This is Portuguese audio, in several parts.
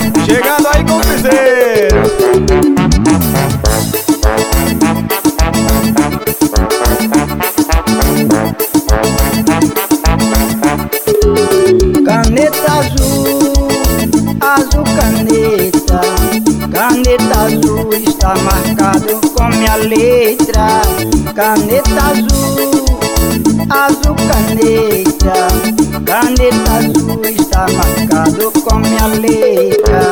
chegando aí com o piseiro. Caneta azul, azul caneta. Caneta azul está marcado com minha letra. Caneta azul, azul caneta. Caneta azul está marcado com minha letra.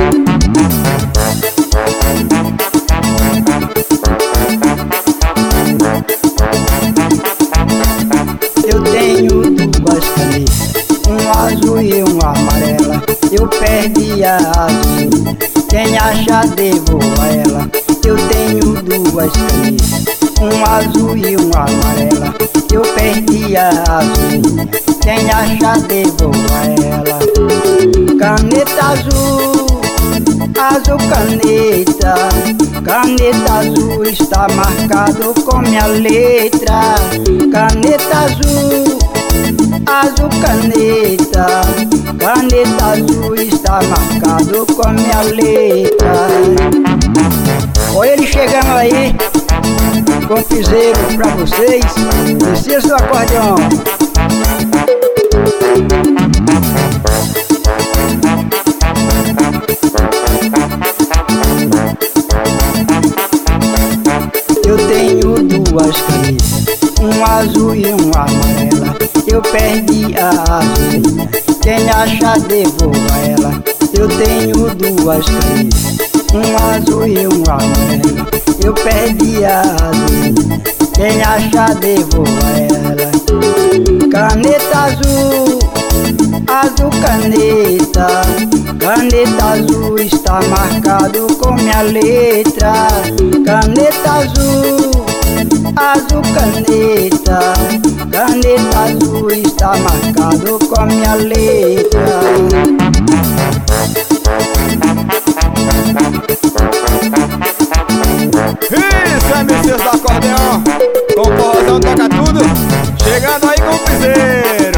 Eu tenho duas canetas, um azul e uma amarela. Eu perdi a azul, quem acha devolva ela. Eu tenho duas canetas, um azul e uma amarela. Eu perdi a azul, quem acha devolva ela. Caneta azul, azul caneta. Caneta azul está marcado com minha letra. Caneta azul, azul caneta. Caneta azul está marcado com minha letra. Olha ele chegando aí com o piseiro pra vocês. Precisa do acordeão. Eu tenho duas canetas, um azul e uma amarela. Eu perdi a azul, quem acha devolva ela. Eu tenho duas canetas, um azul e uma amarela. Eu perdi a azul, quem acha devolva ela. Caneta azul, azul caneta. Caneta azul está marcado com minha letra. Caneta azul, azul caneta. Caneta azul está marcado com minha letra. Isso, MCs do acordeão, com o forrozão toca tudo, chegando aí com o piseiro.